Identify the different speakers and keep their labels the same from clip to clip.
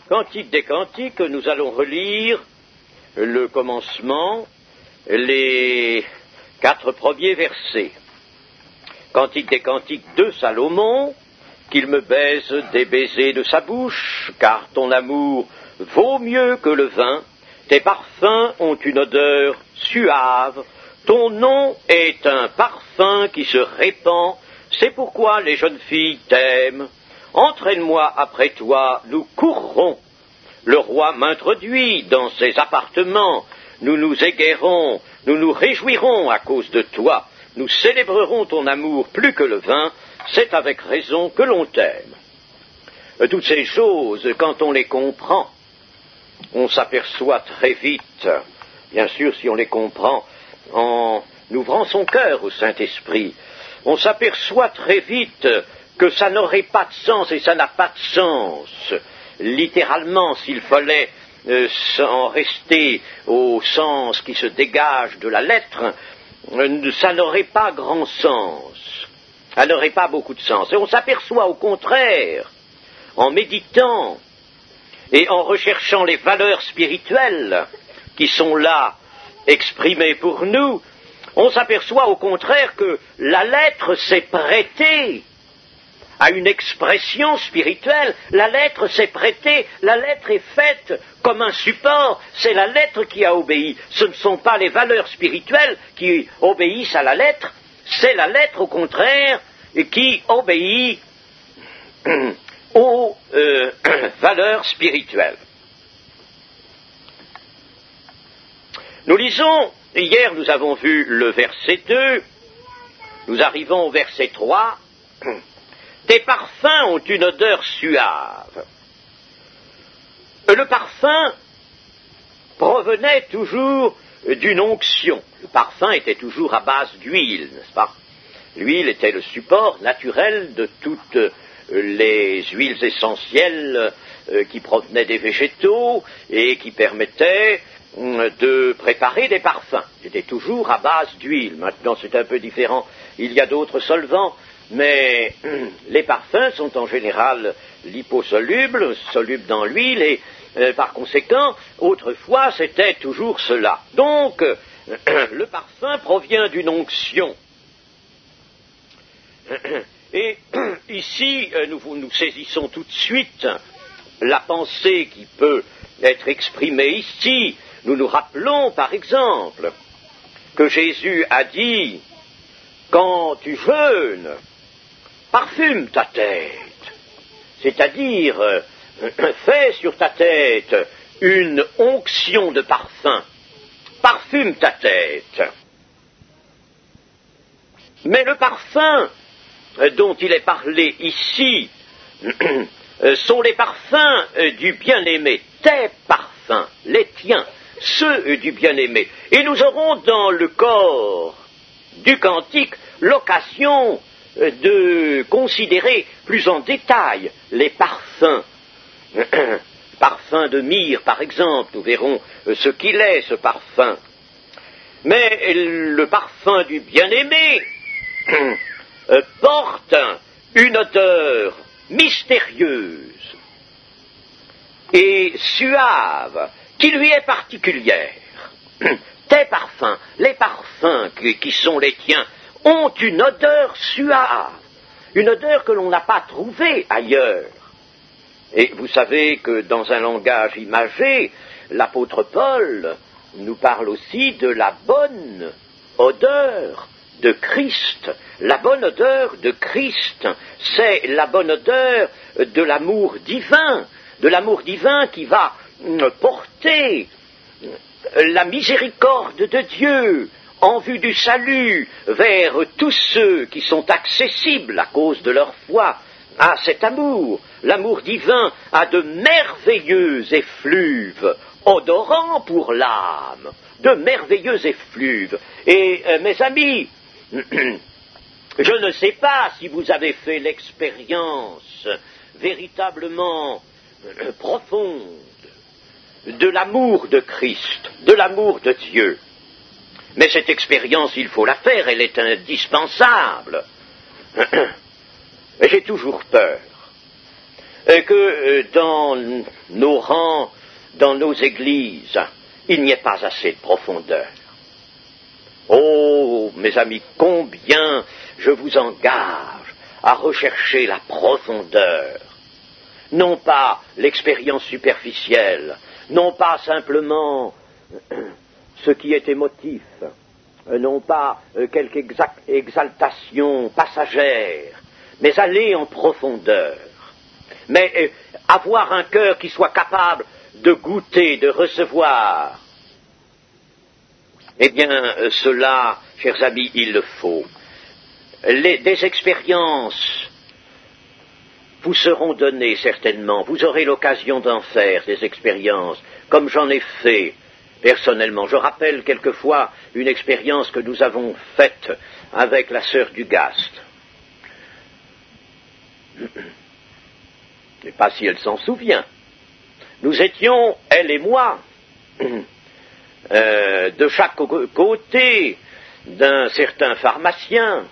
Speaker 1: Cantique des Cantiques, nous allons relire le commencement, les 4 premiers versets. Cantique des Cantiques de Salomon, qu'il me baise des baisers de sa bouche, car ton amour vaut mieux que le vin, tes parfums ont une odeur suave, ton nom est un parfum qui se répand, c'est pourquoi les jeunes filles t'aiment. Entraîne-moi après toi, nous courrons. Le roi m'introduit dans ses appartements, nous nous égaierons, nous nous réjouirons à cause de toi, nous célébrerons ton amour plus que le vin, c'est avec raison que l'on t'aime. Toutes ces choses, quand on les comprend, on s'aperçoit très vite, bien sûr si on les comprend en ouvrant son cœur au Saint-Esprit, on s'aperçoit très vite que ça n'aurait pas de sens et ça n'a pas de sens. Littéralement, s'il fallait en rester au sens qui se dégage de la lettre, ça n'aurait pas grand sens. Ça n'aurait pas beaucoup de sens. Et on s'aperçoit au contraire, en méditant et en recherchant les valeurs spirituelles qui sont là exprimées pour nous, on s'aperçoit au contraire que la lettre s'est prêtée à une expression spirituelle. La lettre s'est prêtée, la lettre est faite comme un support, c'est la lettre qui a obéi. Ce ne sont pas les valeurs spirituelles qui obéissent à la lettre, c'est la lettre au contraire qui obéit aux valeurs spirituelles. Nous lisons, hier nous avons vu le verset 2, nous arrivons au verset 3, tes parfums ont une odeur suave. Le parfum provenait toujours d'une onction. Le parfum était toujours à base d'huile, n'est-ce pas? L'huile était le support naturel de toutes les huiles essentielles qui provenaient des végétaux et qui permettaient de préparer des parfums. C'était toujours à base d'huile. Maintenant, c'est un peu différent. Il y a d'autres solvants, mais les parfums sont en général liposolubles, solubles dans l'huile, et par conséquent, autrefois, c'était toujours cela. Donc, le parfum provient d'une onction. Et ici, nous saisissons tout de suite la pensée qui peut être exprimée ici. Nous nous rappelons, par exemple, que Jésus a dit, quand tu jeûnes, parfume ta tête, c'est-à-dire fais sur ta tête une onction de parfum, parfume ta tête. Mais le parfum dont il est parlé ici sont les parfums du bien-aimé, tes parfums, les tiens, ceux du bien-aimé. Et nous aurons dans le corps du cantique l'occasion de considérer plus en détail les parfums. Parfum de myrrhe, par exemple, nous verrons ce qu'il est, ce parfum. Mais le parfum du bien-aimé porte une odeur mystérieuse et suave qui lui est particulière. Tes parfums, les parfums qui sont les tiens, ont une odeur suave, une odeur que l'on n'a pas trouvée ailleurs. Et vous savez que dans un langage imagé, l'apôtre Paul nous parle aussi de la bonne odeur de Christ. La bonne odeur de Christ, c'est la bonne odeur de l'amour divin qui va porter la miséricorde de Dieu en vue du salut vers tous ceux qui sont accessibles à cause de leur foi à cet amour. L'amour divin a de merveilleux effluves, odorants pour l'âme, de merveilleux effluves. Et mes amis, je ne sais pas si vous avez fait l'expérience véritablement profonde de l'amour de Christ, de l'amour de Dieu. Mais cette expérience, il faut la faire, elle est indispensable. J'ai toujours peur que dans nos rangs, dans nos églises, il n'y ait pas assez de profondeur. Oh, mes amis, combien je vous engage à rechercher la profondeur, non pas l'expérience superficielle, non pas simplement ce qui est émotif, non pas quelque exaltation passagère, mais aller en profondeur, mais avoir un cœur qui soit capable de goûter, de recevoir. Eh bien, cela, chers amis, il le faut. Des expériences vous seront données certainement, vous aurez l'occasion d'en faire, des expériences, comme j'en ai fait personnellement. Je rappelle quelquefois une expérience que nous avons faite avec la sœur Dugast. Je ne sais pas si elle s'en souvient. Nous étions, elle et moi, de chaque côté d'un certain pharmacien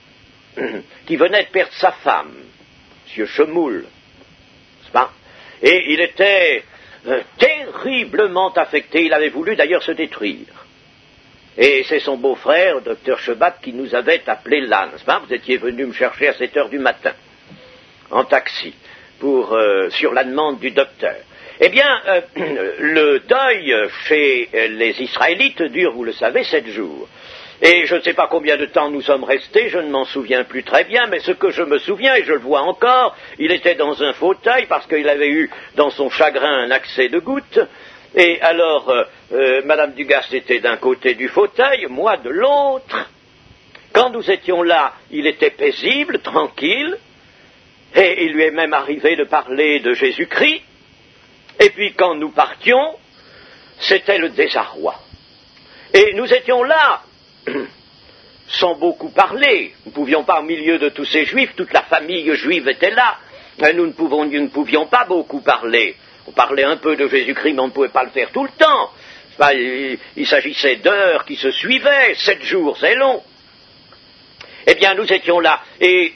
Speaker 1: qui venait de perdre sa femme, M. Chemoul, n'est-ce pas? Et il était terriblement affecté, il avait voulu d'ailleurs se détruire. Et c'est son beau-frère, Dr Chebat, qui nous avait appelé là, n'est-ce pas? Vous étiez venu me chercher à 7 heures du matin, en taxi, sur la demande du docteur. Eh bien, le deuil chez les Israélites dure, vous le savez, 7 jours. Et je ne sais pas combien de temps nous sommes restés, je ne m'en souviens plus très bien, mais ce que je me souviens, et je le vois encore, il était dans un fauteuil parce qu'il avait eu dans son chagrin un accès de goutte, et alors Madame Dugast était d'un côté du fauteuil, moi de l'autre. Quand nous étions là, il était paisible, tranquille, et il lui est même arrivé de parler de Jésus-Christ. Et puis quand nous partions, c'était le désarroi. Et nous étions là, sans beaucoup parler. Nous ne pouvions pas, au milieu de tous ces juifs, toute la famille juive était là. Nous ne pouvions pas beaucoup parler. On parlait un peu de Jésus-Christ, mais on ne pouvait pas le faire tout le temps. Il s'agissait d'heures qui se suivaient, 7 jours, c'est long. Eh bien, nous étions là, et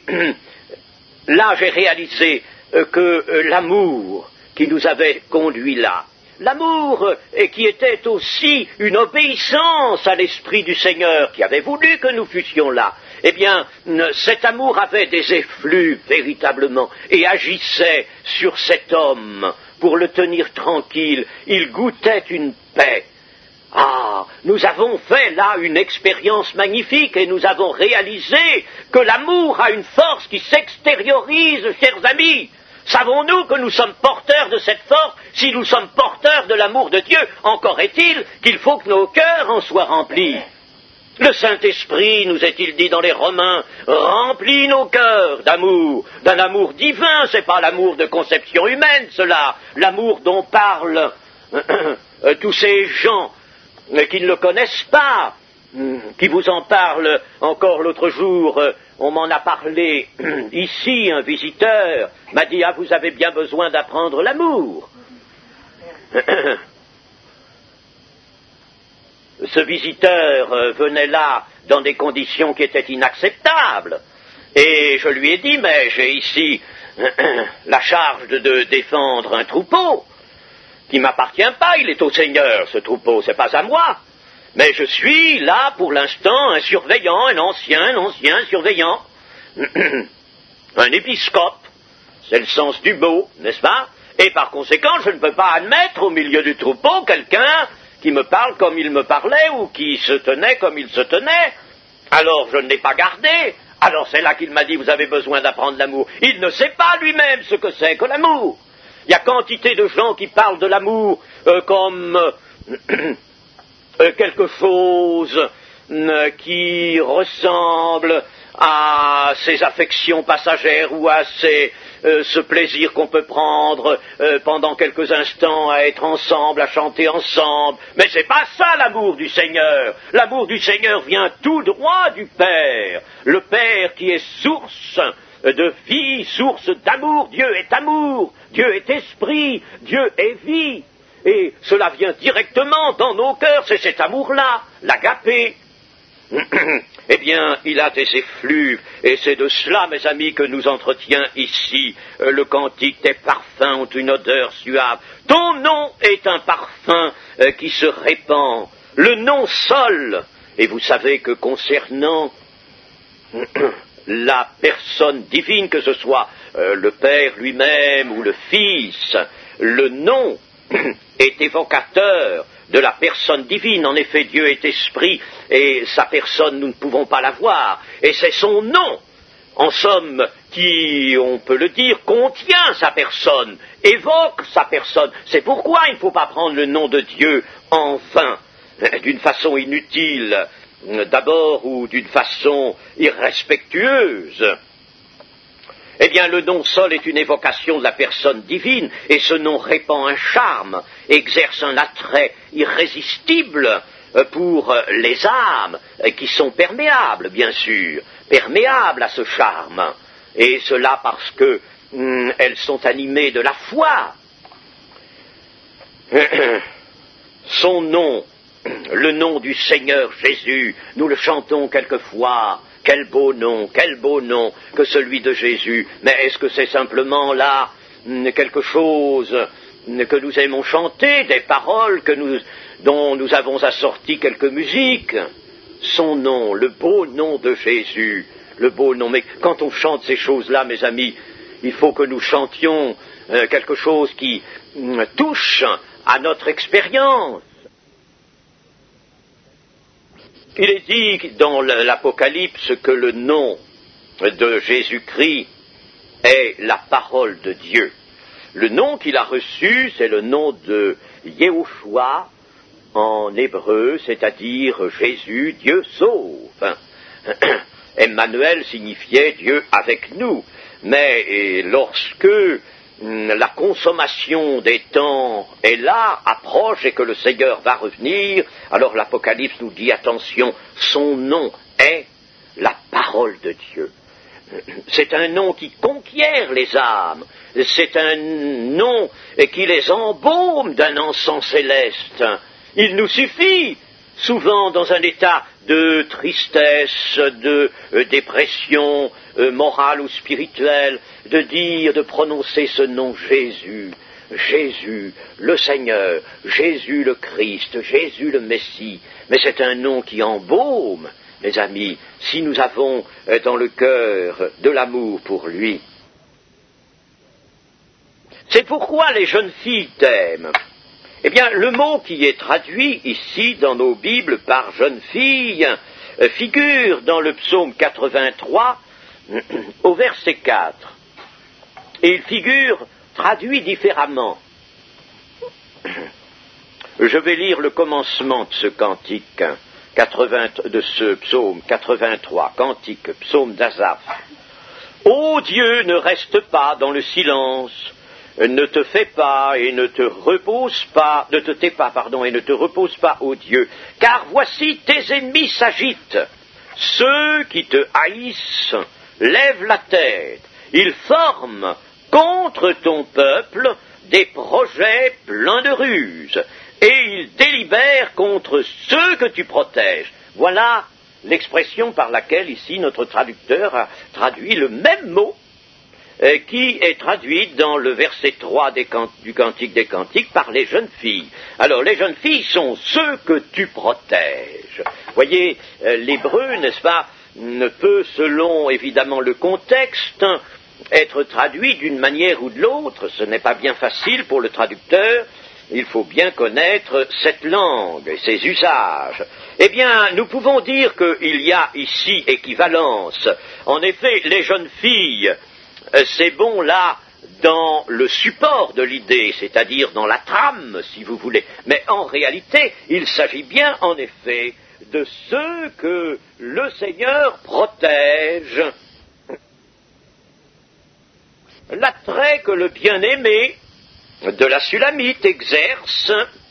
Speaker 1: là j'ai réalisé que l'amour qui nous avait conduits là, l'amour qui était aussi une obéissance à l'Esprit du Seigneur qui avait voulu que nous fussions là, eh bien, cet amour avait des effluves véritablement et agissait sur cet homme pour le tenir tranquille. Il goûtait une paix. Ah, nous avons fait là une expérience magnifique et nous avons réalisé que l'amour a une force qui s'extériorise, chers amis. Savons-nous que nous sommes porteurs de cette force? Si nous sommes porteurs de l'amour de Dieu, encore est-il qu'il faut que nos cœurs en soient remplis. Le Saint-Esprit, nous est-il dit dans les Romains, remplit nos cœurs d'amour, d'un amour divin. C'est pas l'amour de conception humaine, cela, l'amour dont parlent tous ces gens qui ne le connaissent pas, qui vous en parlent. Encore l'autre jour, on m'en a parlé ici, un visiteur m'a dit « Ah, vous avez bien besoin d'apprendre l'amour ». Ce visiteur venait là dans des conditions qui étaient inacceptables. Et je lui ai dit « Mais j'ai ici la charge de défendre un troupeau qui ne m'appartient pas, il est au Seigneur, ce troupeau, c'est pas à moi. Mais je suis là, pour l'instant, un surveillant, un ancien surveillant, un épiscope, c'est le sens du mot, n'est-ce pas? Et par conséquent, je ne peux pas admettre au milieu du troupeau quelqu'un qui me parle comme il me parlait ou qui se tenait comme il se tenait. Alors je ne l'ai pas gardé. Alors c'est là qu'il m'a dit, vous avez besoin d'apprendre l'amour. Il ne sait pas lui-même ce que c'est que l'amour. Il y a quantité de gens qui parlent de l'amour comme quelque chose qui ressemble à ces affections passagères ou à ce plaisir qu'on peut prendre pendant quelques instants à être ensemble, à chanter ensemble. Mais c'est pas ça l'amour du Seigneur. L'amour du Seigneur vient tout droit du Père. Le Père qui est source de vie, source d'amour. Dieu est amour, Dieu est esprit, Dieu est vie. Et cela vient directement dans nos cœurs, c'est cet amour-là, l'agapé. eh bien, il a des effluves, et c'est de cela, mes amis, que nous entretient ici le cantique des parfums ont une odeur suave. Ton nom est un parfum qui se répand, le nom Sol. Et vous savez que concernant la personne divine, que ce soit le Père lui-même ou le Fils, le nom est évocateur de la personne divine. En effet, Dieu est esprit et sa personne, nous ne pouvons pas la voir. Et c'est son nom, en somme, qui, on peut le dire, contient sa personne, évoque sa personne. C'est pourquoi il ne faut pas prendre le nom de Dieu en vain, d'une façon inutile, d'abord, ou d'une façon irrespectueuse. Eh bien, le nom Sol est une évocation de la personne divine, et ce nom répand un charme, exerce un attrait irrésistible pour les âmes, qui sont perméables, bien sûr, perméables à ce charme, et cela parce que elles sont animées de la foi. Son nom, le nom du Seigneur Jésus, nous le chantons quelquefois. Quel beau nom que celui de Jésus. Mais est-ce que c'est simplement là quelque chose que nous aimons chanter, des paroles dont nous avons assorti quelques musiques? Son nom, le beau nom de Jésus, le beau nom. Mais quand on chante ces choses-là, mes amis, il faut que nous chantions quelque chose qui touche à notre expérience. Il est dit dans l'Apocalypse que le nom de Jésus-Christ est la parole de Dieu. Le nom qu'il a reçu, c'est le nom de Yehoshua en hébreu, c'est-à-dire Jésus, Dieu sauve. Emmanuel signifiait Dieu avec nous. Mais lorsque la consommation des temps est là, approche, et que le Seigneur va revenir, alors l'Apocalypse nous dit, attention, son nom est la parole de Dieu. C'est un nom qui conquiert les âmes, c'est un nom qui les embaume d'un encens céleste. Il nous suffit, souvent dans un état de tristesse, de dépression morale ou spirituelle, de prononcer ce nom Jésus, Jésus le Seigneur, Jésus le Christ, Jésus le Messie. Mais c'est un nom qui embaume, mes amis, si nous avons dans le cœur de l'amour pour lui. C'est pourquoi les jeunes filles t'aiment. Eh bien, le mot qui est traduit ici dans nos Bibles par jeune fille figure dans le psaume 83 au verset 4. Et il figure traduit différemment. Je vais lire le commencement de ce cantique, de ce psaume 83, cantique, psaume d'Asaph. Ô Dieu, ne reste pas dans le silence. Ne te tais pas, et ne te repose pas, ô Dieu, car voici tes ennemis s'agitent. Ceux qui te haïssent lèvent la tête. Ils forment contre ton peuple des projets pleins de ruses, et ils délibèrent contre ceux que tu protèges. Voilà l'expression par laquelle ici notre traducteur a traduit le même mot qui est traduite dans le verset 3 du Cantique des Cantiques par les jeunes filles. Alors, les jeunes filles sont ceux que tu protèges. Voyez, l'hébreu, n'est-ce pas, ne peut, selon évidemment le contexte, être traduit d'une manière ou de l'autre. Ce n'est pas bien facile pour le traducteur. Il faut bien connaître cette langue et ses usages. Eh bien, nous pouvons dire qu'il y a ici équivalence. En effet, les jeunes filles, c'est bon là dans le support de l'idée, c'est-à-dire dans la trame, si vous voulez. Mais en réalité, il s'agit bien, en effet, de ceux que le Seigneur protège. L'attrait que le bien-aimé de la Sulamite exerce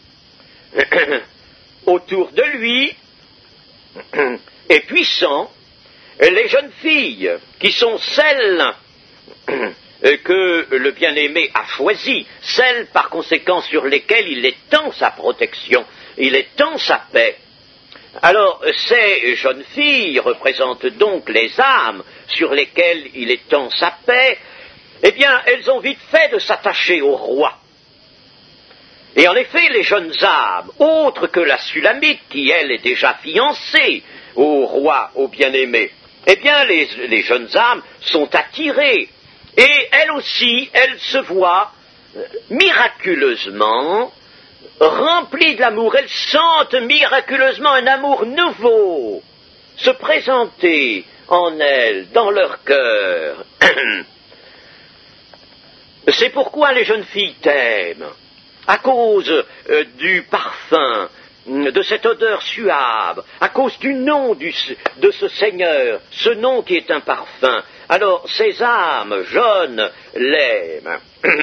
Speaker 1: autour de lui est puissant. Les jeunes filles, qui sont celles que le bien-aimé a choisies, celles par conséquent sur lesquelles il étend sa protection, il étend sa paix, Alors, ces jeunes filles représentent donc les âmes sur lesquelles il étend sa paix. Eh bien, elles ont vite fait de s'attacher au roi. Et en effet, les jeunes âmes, autres que la Sulamite, qui elle est déjà fiancée au roi, au bien-aimé, eh bien, les jeunes âmes sont attirées. Et elles aussi, elles se voient miraculeusement remplies de l'amour. Elles sentent miraculeusement un amour nouveau se présenter en elles, dans leur cœur. C'est pourquoi les jeunes filles t'aiment, à cause du parfum, de cette odeur suave, à cause du nom de ce Seigneur, ce nom qui est un parfum. Alors ces âmes jeunes l'aiment.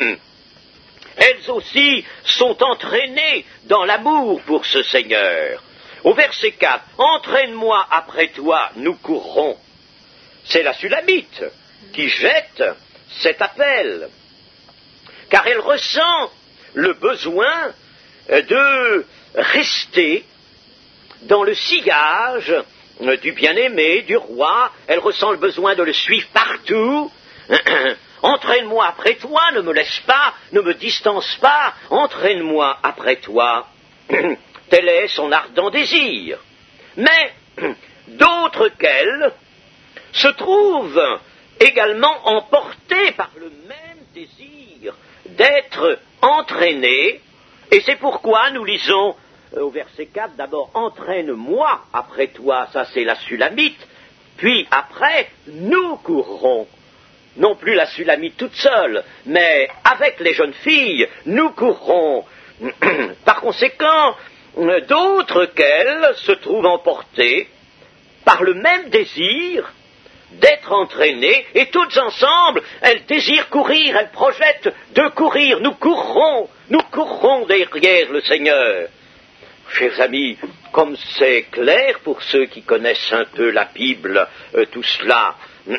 Speaker 1: Elles aussi sont entraînées dans l'amour pour ce Seigneur. Au verset 4, « Entraîne-moi après toi, nous courrons ». C'est la Sulamite qui jette cet appel, car elle ressent le besoin de rester dans le sillage du bien-aimé, du roi. Elle ressent le besoin de le suivre partout. Entraîne-moi après toi, ne me laisse pas, ne me distance pas, entraîne-moi après toi. Tel est son ardent désir. Mais d'autres qu'elle se trouvent également emportés par le même désir d'être entraînés, et c'est pourquoi nous lisons au verset 4, d'abord « Entraîne-moi après toi », ça c'est la Sulamite, puis après « Nous courrons ». Non plus la Sulamite toute seule, mais avec les jeunes filles, nous courrons. Par conséquent, d'autres qu'elles se trouvent emportées par le même désir d'être entraînées, et toutes ensemble, elles désirent courir, elles projettent de courir. Nous courrons derrière le Seigneur. Chers amis, comme c'est clair pour ceux qui connaissent un peu la Bible, tout cela,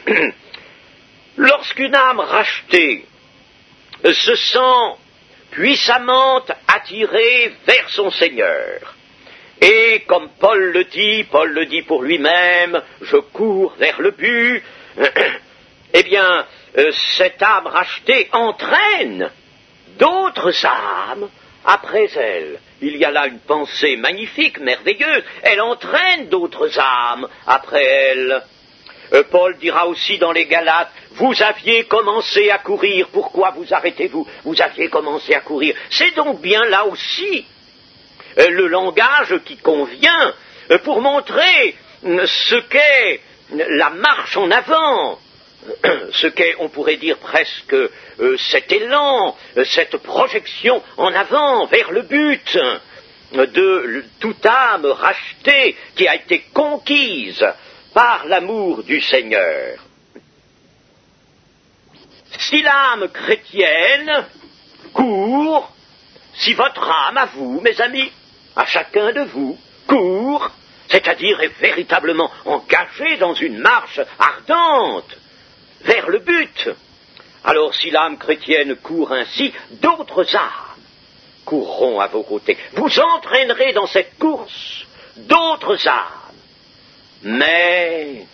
Speaker 1: lorsqu'une âme rachetée se sent puissamment attirée vers son Seigneur, et comme Paul le dit pour lui-même, je cours vers le but, eh bien, cette âme rachetée entraîne d'autres âmes après elle. Il y a là une pensée magnifique, merveilleuse, elle entraîne d'autres âmes après elle. Paul dira aussi dans les Galates, vous aviez commencé à courir, pourquoi vous arrêtez-vous? Vous aviez commencé à courir. C'est donc bien là aussi le langage qui convient pour montrer ce qu'est la marche en avant, ce qu'est, on pourrait dire presque, cet élan, cette projection en avant vers le but de toute âme rachetée qui a été conquise par l'amour du Seigneur. Si l'âme chrétienne court, si votre âme à vous, mes amis, à chacun de vous, court, c'est-à-dire est véritablement engagée dans une marche ardente vers le but, alors si l'âme chrétienne court ainsi, d'autres âmes courront à vos côtés. Vous entraînerez dans cette course d'autres âmes. Mais,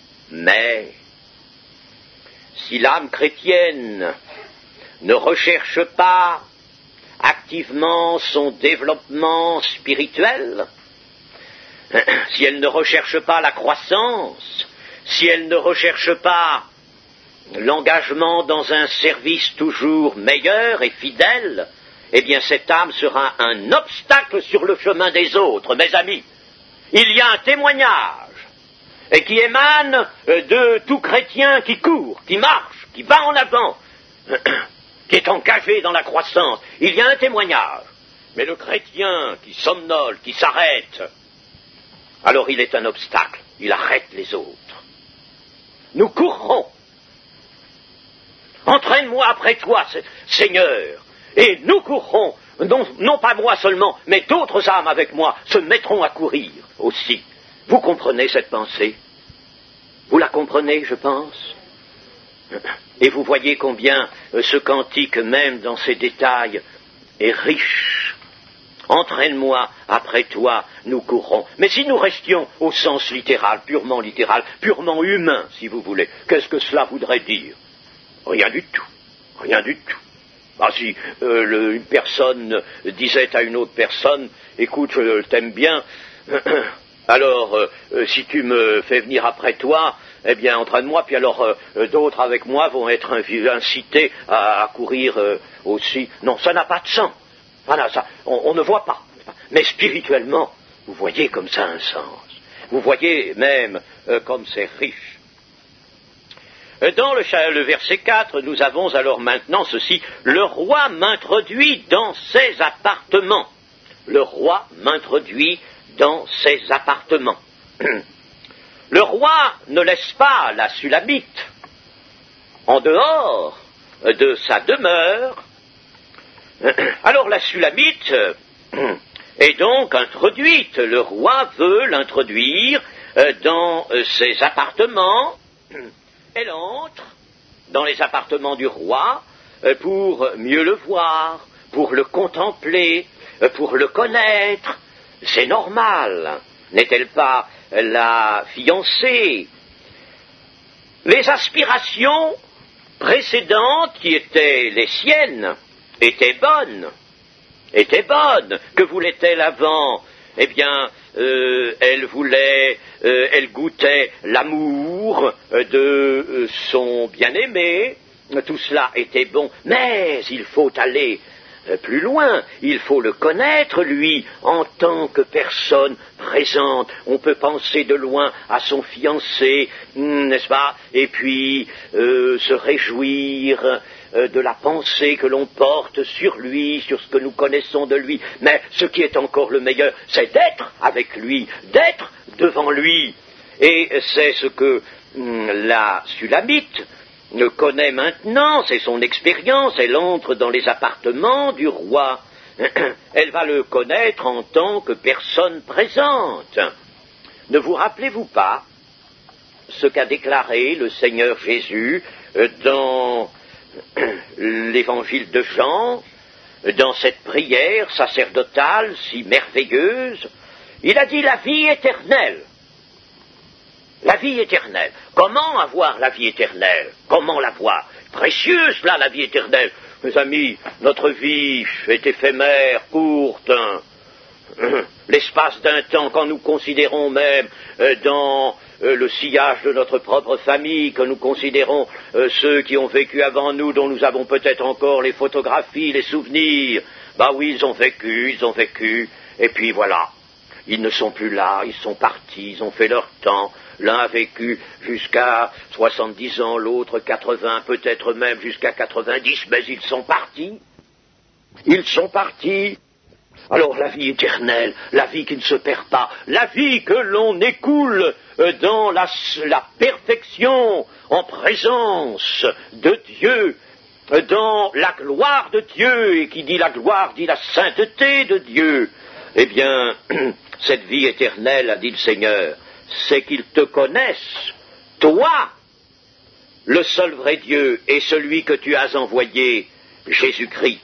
Speaker 1: si l'âme chrétienne ne recherche pas activement son développement spirituel, si elle ne recherche pas la croissance, si elle ne recherche pas l'engagement dans un service toujours meilleur et fidèle, eh bien cette âme sera un obstacle sur le chemin des autres. Mes amis, il y a un témoignage et qui émane de tout chrétien qui court, qui marche, qui va en avant, qui est engagé dans la croissance. Il y a un témoignage. Mais le chrétien qui somnole, qui s'arrête, alors il est un obstacle, il arrête les autres. Nous courrons. Entraîne-moi après toi, Seigneur, et nous courrons, non pas moi seulement, mais d'autres âmes avec moi se mettront à courir aussi. Vous comprenez cette pensée? Vous la comprenez, je pense? Et vous voyez combien ce cantique, même dans ses détails, est riche. Entraîne-moi après toi, nous courrons. Mais si nous restions au sens littéral, purement humain, si vous voulez, qu'est-ce que cela voudrait dire? Rien du tout. Rien du tout. Ah, si une personne disait à une autre personne, écoute, je t'aime bien, alors si tu me fais venir après toi, eh bien entraîne-moi, puis alors d'autres avec moi vont être incités à courir aussi. Non, ça n'a pas de sens. Voilà, ça, on ne voit pas. Mais spirituellement, vous voyez comme ça un sens. Vous voyez même comme c'est riche. Dans le verset 4, nous avons alors maintenant ceci. Le roi m'introduit dans ses appartements. Le roi m'introduit dans ses appartements. Le roi ne laisse pas la Sulamite en dehors de sa demeure. Alors la Sulamite est donc introduite. Le roi veut l'introduire dans ses appartements. Elle entre dans les appartements du roi pour mieux le voir, pour le contempler, pour le connaître. C'est normal. N'est-elle pas la fiancée? Les aspirations précédentes qui étaient les siennes étaient bonnes. Que voulait-elle avant? Eh bien, elle goûtait l'amour de son bien-aimé. Tout cela était bon, mais il faut aller plus loin. Il faut le connaître, lui, en tant que personne présente. On peut penser de loin à son fiancé, n'est-ce pas? Et puis se réjouir de la pensée que l'on porte sur lui, sur ce que nous connaissons de lui. Mais ce qui est encore le meilleur, c'est d'être avec lui, d'être devant lui. Et c'est ce que la Sulamite connaît maintenant, c'est son expérience. Elle entre dans les appartements du roi. Elle va le connaître en tant que personne présente. Ne vous rappelez-vous pas ce qu'a déclaré le Seigneur Jésus dans l'évangile de Jean, dans cette prière sacerdotale si merveilleuse? Il a dit la vie éternelle. La vie éternelle. Comment avoir la vie éternelle? Comment l'avoir? Précieuse, là, la vie éternelle. Mes amis, notre vie est éphémère, courte. L'espace d'un temps, quand nous considérons même dans le sillage de notre propre famille, que nous considérons ceux qui ont vécu avant nous, dont nous avons peut-être encore les photographies, les souvenirs. Bah oui, ils ont vécu, et puis voilà. Ils ne sont plus là, ils sont partis, ils ont fait leur temps. L'un a vécu jusqu'à 70 ans, l'autre 80, peut-être même jusqu'à 90, mais ils sont partis. Ils sont partis. Alors la vie éternelle, la vie qui ne se perd pas, la vie que l'on écoule dans la perfection, en présence de Dieu, dans la gloire de Dieu, et qui dit la gloire dit la sainteté de Dieu, eh bien, cette vie éternelle, a dit le Seigneur, c'est qu'ils te connaissent, toi, le seul vrai Dieu, et celui que tu as envoyé, Jésus-Christ.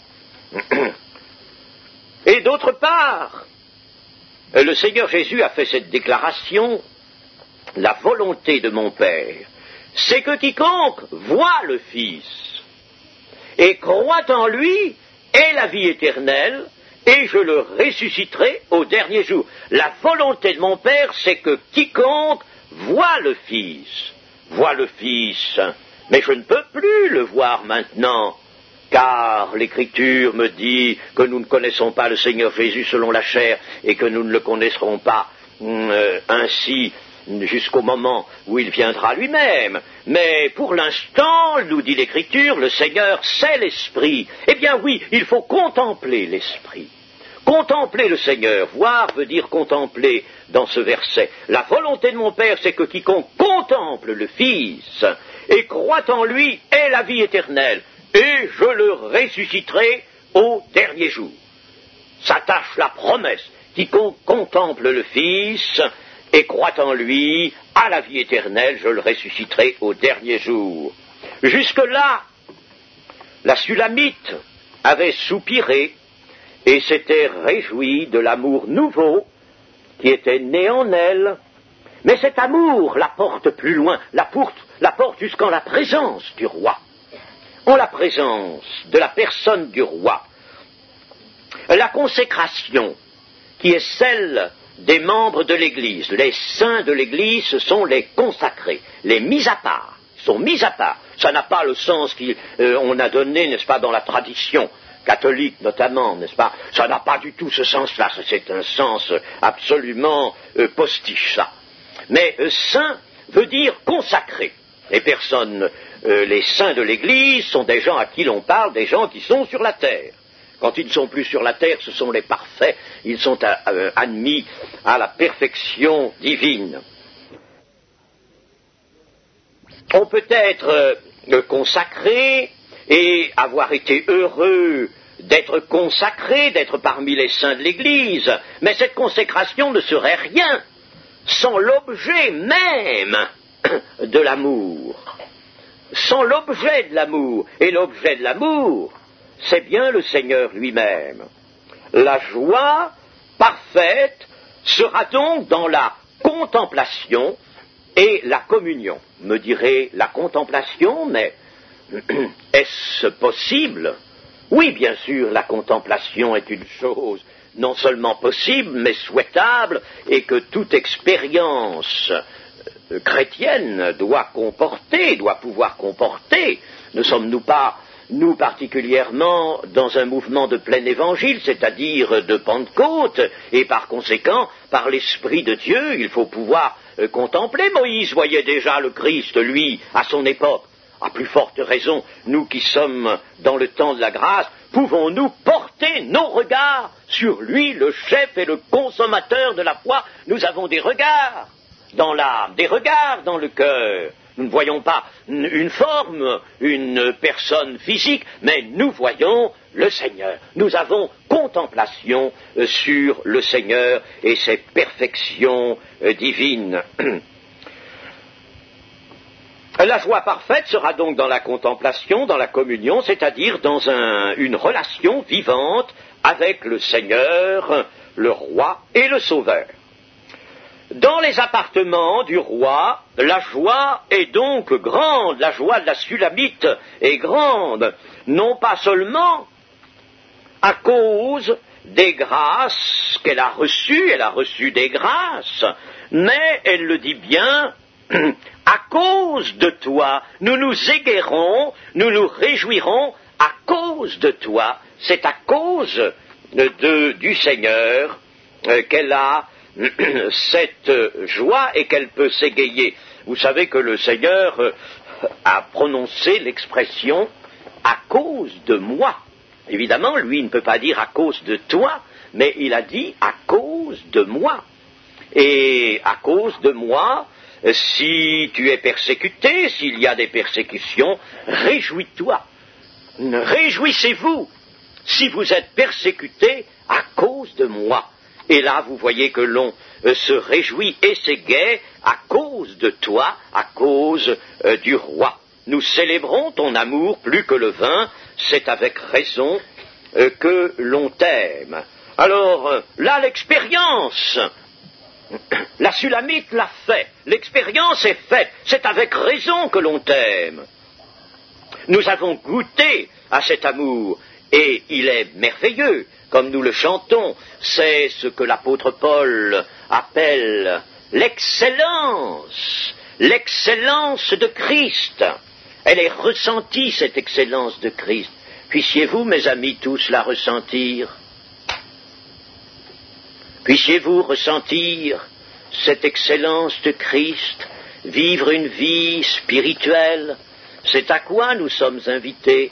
Speaker 1: Et d'autre part, le Seigneur Jésus a fait cette déclaration, la volonté de mon Père, c'est que quiconque voit le Fils et croit en lui ait la vie éternelle, et je le ressusciterai au dernier jour. La volonté de mon Père, c'est que quiconque voit le Fils, mais je ne peux plus le voir maintenant, car l'Écriture me dit que nous ne connaissons pas le Seigneur Jésus selon la chair, et que nous ne le connaîtrons pas ainsi jusqu'au moment où il viendra lui-même. Mais pour l'instant, nous dit l'Écriture, le Seigneur, c'est l'Esprit. Eh bien oui, il faut contempler l'Esprit. Contempler le Seigneur, voir veut dire contempler dans ce verset. La volonté de mon Père, c'est que quiconque contemple le Fils et croit en lui ait la vie éternelle, et je le ressusciterai au dernier jour. S'attache la promesse. Quiconque contemple le Fils et croit en lui a la vie éternelle, je le ressusciterai au dernier jour. Jusque-là, la Sulamite avait soupiré, et s'était réjoui de l'amour nouveau qui était né en elle. Mais cet amour la porte plus loin, la porte jusqu'en la présence du roi. En la présence de la personne du roi, la consécration qui est celle des membres de l'Église, les saints de l'Église, ce sont les consacrés, les mis à part, sont mis à part. Ça n'a pas le sens qu'on a donné, n'est-ce pas, dans la tradition catholique notamment, n'est-ce pas? Ça n'a pas du tout ce sens-là, c'est un sens absolument postiche, ça. Mais saint veut dire consacré. Les personnes, les saints de l'Église sont des gens à qui l'on parle, des gens qui sont sur la terre. Quand ils ne sont plus sur la terre, ce sont les parfaits, ils sont admis à la perfection divine. On peut être consacré et avoir été heureux d'être consacré, d'être parmi les saints de l'Église, mais cette consécration ne serait rien sans l'objet même de l'amour. Sans l'objet de l'amour. Et l'objet de l'amour, c'est bien le Seigneur lui-même. La joie parfaite sera donc dans la contemplation et la communion. Me direz, la contemplation, mais est-ce possible? Oui, bien sûr, la contemplation est une chose non seulement possible, mais souhaitable, et que toute expérience chrétienne doit pouvoir comporter. Ne sommes-nous pas, nous particulièrement, dans un mouvement de plein évangile, c'est-à-dire de Pentecôte, et par conséquent, par l'Esprit de Dieu, il faut pouvoir contempler. Moïse voyait déjà le Christ, lui, à son époque. À plus forte raison, nous qui sommes dans le temps de la grâce, pouvons-nous porter nos regards sur lui, le chef et le consommateur de la foi? Nous avons des regards dans l'âme, des regards dans le cœur. Nous ne voyons pas une forme, une personne physique, mais nous voyons le Seigneur. Nous avons contemplation sur le Seigneur et ses perfections divines. La joie parfaite sera donc dans la contemplation, dans la communion, c'est-à-dire dans une relation vivante avec le Seigneur, le roi et le Sauveur. Dans les appartements du roi, la joie est donc grande, la joie de la Sulamite est grande, non pas seulement à cause des grâces qu'elle a reçues, elle a reçu des grâces, mais elle le dit bien, à cause de toi, nous nous égaierons, nous nous réjouirons à cause de toi. C'est à cause du Seigneur qu'elle a cette joie et qu'elle peut s'égayer. Vous savez que le Seigneur a prononcé l'expression « à cause de moi ». Évidemment, lui, il ne peut pas dire « à cause de toi », mais il a dit « à cause de moi ». Et à cause de moi, si tu es persécuté, s'il y a des persécutions, réjouis-toi. Réjouissez-vous si vous êtes persécuté à cause de moi. Et là, vous voyez que l'on se réjouit et s'égaie à cause de toi, à cause du roi. Nous célébrons ton amour plus que le vin, c'est avec raison que l'on t'aime. Alors, là, l'expérience, la Sulamite l'a fait, l'expérience est faite, c'est avec raison que l'on t'aime. Nous avons goûté à cet amour, et il est merveilleux, comme nous le chantons, c'est ce que l'apôtre Paul appelle l'excellence de Christ. Elle est ressentie, cette excellence de Christ. Puissiez-vous, mes amis, tous la ressentir? Puissiez-vous ressentir cette excellence de Christ, vivre une vie spirituelle? C'est à quoi nous sommes invités.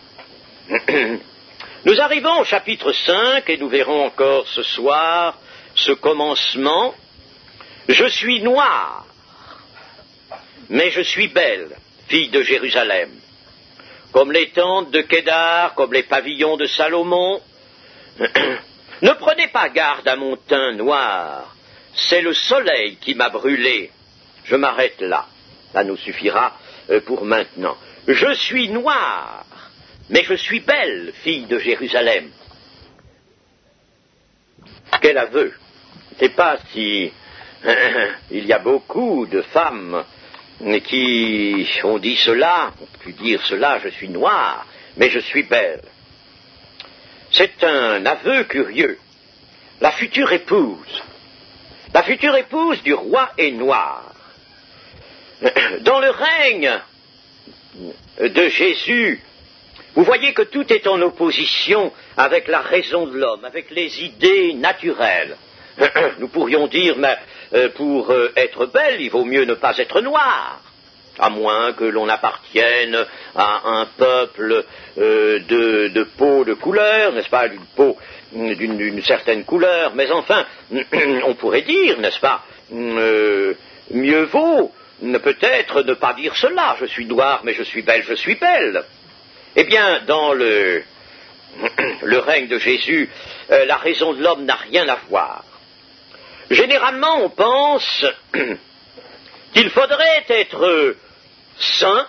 Speaker 1: Nous arrivons au chapitre 5 et nous verrons encore ce soir ce commencement. Je suis noire, mais je suis belle, fille de Jérusalem. Comme les tentes de Kédar, comme les pavillons de Salomon. Ne prenez pas garde à mon teint noir, c'est le soleil qui m'a brûlé. Je m'arrête là, ça nous suffira pour maintenant. Je suis noire, mais je suis belle, fille de Jérusalem. Quel aveu! Je ne sais pas si il y a beaucoup de femmes qui ont dit cela, ont pu dire cela, je suis noire, mais je suis belle. C'est un aveu curieux. La future épouse du roi est noire. Dans le règne de Jésus, vous voyez que tout est en opposition avec la raison de l'homme, avec les idées naturelles. Nous pourrions dire, mais pour être belle, il vaut mieux ne pas être noire, à moins que l'on appartienne à un peuple de peau de couleur, n'est-ce pas, d'une peau d'une certaine couleur, mais enfin, on pourrait dire, n'est-ce pas, mieux vaut peut-être ne pas dire cela, je suis noire, mais je suis belle, je suis belle. Eh bien, dans le règne de Jésus, la raison de l'homme n'a rien à voir. Généralement, on pense qu'il faudrait être saint,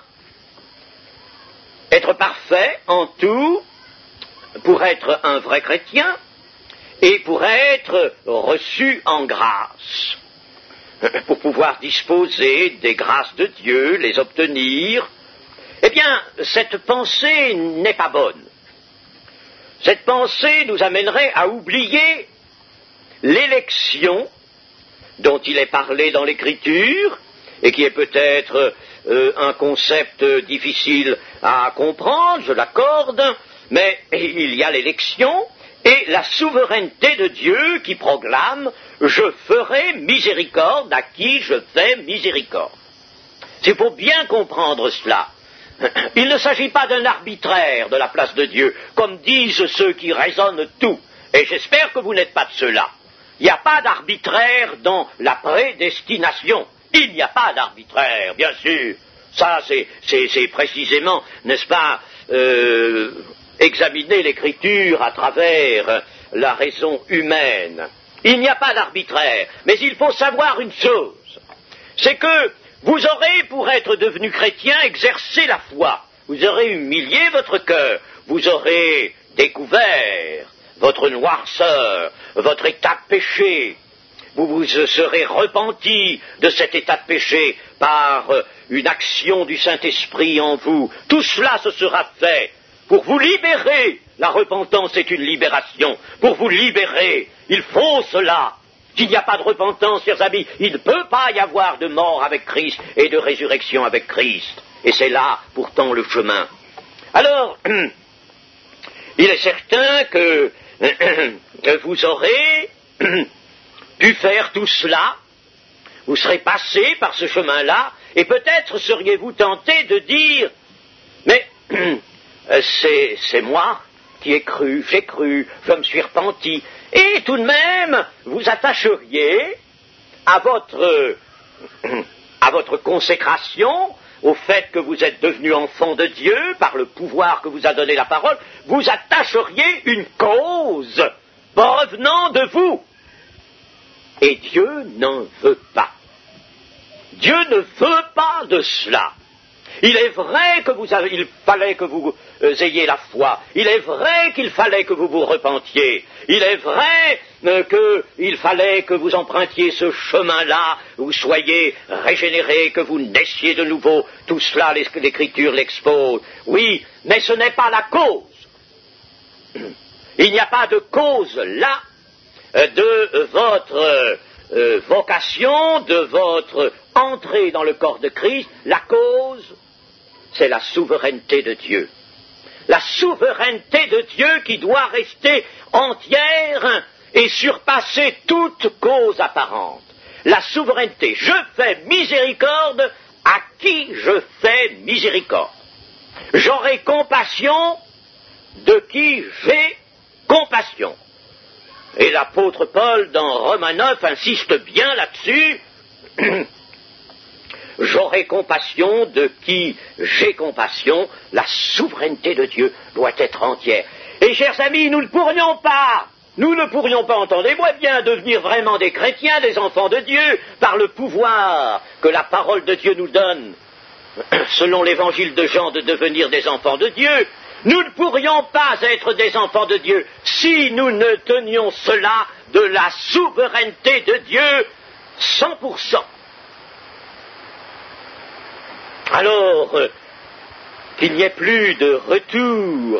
Speaker 1: être parfait en tout, pour être un vrai chrétien et pour être reçu en grâce, pour pouvoir disposer des grâces de Dieu, les obtenir. Eh bien, cette pensée n'est pas bonne. Cette pensée nous amènerait à oublier l'élection dont il est parlé dans l'Écriture, et qui est peut-être un concept difficile à comprendre, je l'accorde, mais il y a l'élection et la souveraineté de Dieu qui proclame « Je ferai miséricorde à qui je fais miséricorde ». Il faut bien comprendre cela. Il ne s'agit pas d'un arbitraire de la place de Dieu, comme disent ceux qui raisonnent tout, et j'espère que vous n'êtes pas de ceux-là. Il n'y a pas d'arbitraire dans la prédestination. Il n'y a pas d'arbitraire, bien sûr. Ça, c'est précisément, n'est-ce pas, examiner l'Écriture à travers la raison humaine. Il n'y a pas d'arbitraire, mais il faut savoir une chose, c'est que vous aurez, pour être devenu chrétien, exercé la foi. Vous aurez humilié votre cœur, vous aurez découvert votre noirceur, votre état de péché. Vous vous serez repenti de cet état de péché par une action du Saint-Esprit en vous. Tout cela se sera fait pour vous libérer. La repentance est une libération. Pour vous libérer, il faut cela. S'il n'y a pas de repentance, chers amis, il ne peut pas y avoir de mort avec Christ et de résurrection avec Christ. Et c'est là, pourtant, le chemin. Alors, il est certain que vous aurez pu faire tout cela, vous serez passé par ce chemin-là, et peut-être seriez-vous tenté de dire, mais c'est moi qui ai cru, j'ai cru, je me suis repenti, et tout de même, vous attacheriez à votre consécration, au fait que vous êtes devenu enfant de Dieu, par le pouvoir que vous a donné la parole, vous attacheriez une cause provenant de vous. Et Dieu n'en veut pas. Dieu ne veut pas de cela. Il est vrai il fallait que vous ayez la foi. Il est vrai qu'il fallait que vous vous repentiez. Il est vrai qu'il fallait que vous empruntiez ce chemin-là, vous soyez régénérés, que vous naissiez de nouveau. Tout cela, l'Écriture l'expose. Oui, mais ce n'est pas la cause. Il n'y a pas de cause là de votre vocation, de votre entrée dans le corps de Christ. La cause, c'est la souveraineté de Dieu. La souveraineté de Dieu qui doit rester entière et surpasser toute cause apparente. La souveraineté, je fais miséricorde à qui je fais miséricorde. J'aurai compassion de qui j'ai compassion. Et l'apôtre Paul, dans Romains 9, insiste bien là-dessus. J'aurai compassion de qui j'ai compassion. La souveraineté de Dieu doit être entière. Et chers amis, nous ne pourrions pas, entendez-moi bien, devenir vraiment des chrétiens, des enfants de Dieu, par le pouvoir que la parole de Dieu nous donne, selon l'évangile de Jean, de devenir des enfants de Dieu. Nous ne pourrions pas être des enfants de Dieu si nous ne tenions cela de la souveraineté de Dieu 100%. Alors, qu'il n'y ait plus de retour,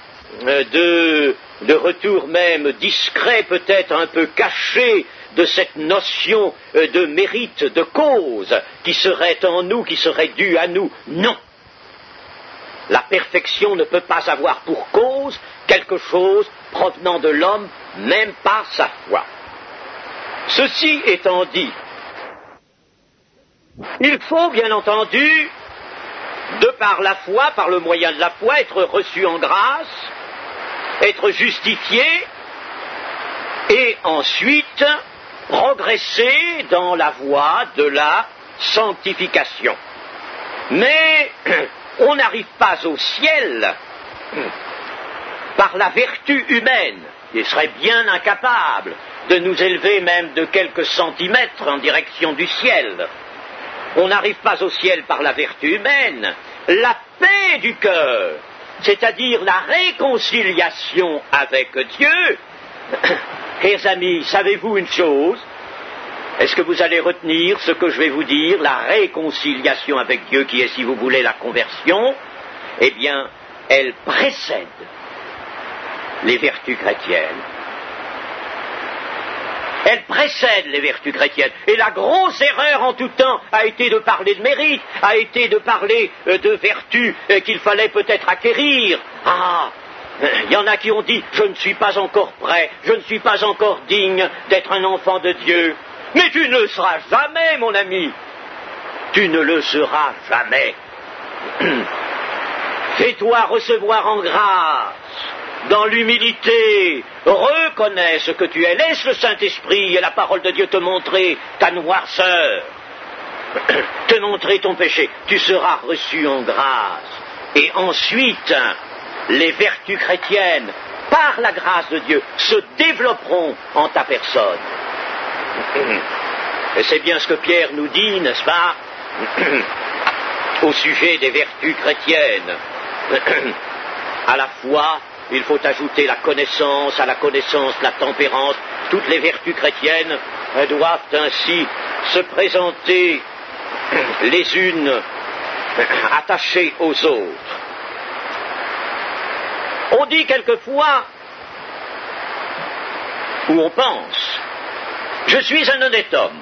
Speaker 1: de retour même discret, peut-être un peu caché, de cette notion de mérite, de cause, qui serait en nous, qui serait due à nous. Non. La perfection ne peut pas avoir pour cause quelque chose provenant de l'homme, même pas sa foi. Ceci étant dit, il faut bien entendu, de par la foi, par le moyen de la foi, être reçu en grâce, être justifié, et ensuite progresser dans la voie de la sanctification. Mais on n'arrive pas au ciel par la vertu humaine. Il serait bien incapable de nous élever même de quelques centimètres en direction du ciel. On n'arrive pas au ciel par la vertu humaine. La paix du cœur, c'est-à-dire la réconciliation avec Dieu. Chers amis, savez-vous une chose? Est-ce que vous allez retenir ce que je vais vous dire? La réconciliation avec Dieu, qui est, si vous voulez, la conversion, eh bien, elle précède les vertus chrétiennes. Elle précède les vertus chrétiennes. Et la grosse erreur en tout temps a été de parler de mérite, a été de parler de vertus qu'il fallait peut-être acquérir. Ah, il y en a qui ont dit, je ne suis pas encore prêt, je ne suis pas encore digne d'être un enfant de Dieu. Mais tu ne le seras jamais, mon ami. Tu ne le seras jamais. Fais-toi recevoir en grâce, dans l'humilité, reconnais ce que tu es, laisse le Saint-Esprit et la parole de Dieu te montrer ta noirceur, te montrer ton péché, tu seras reçu en grâce. Et ensuite, les vertus chrétiennes, par la grâce de Dieu, se développeront en ta personne. Et c'est bien ce que Pierre nous dit, n'est-ce pas, au sujet des vertus chrétiennes. À la foi, il faut ajouter la connaissance, à la connaissance la tempérance. Toutes les vertus chrétiennes doivent ainsi se présenter les unes attachées aux autres. On dit quelquefois, ou on pense, je suis un honnête homme.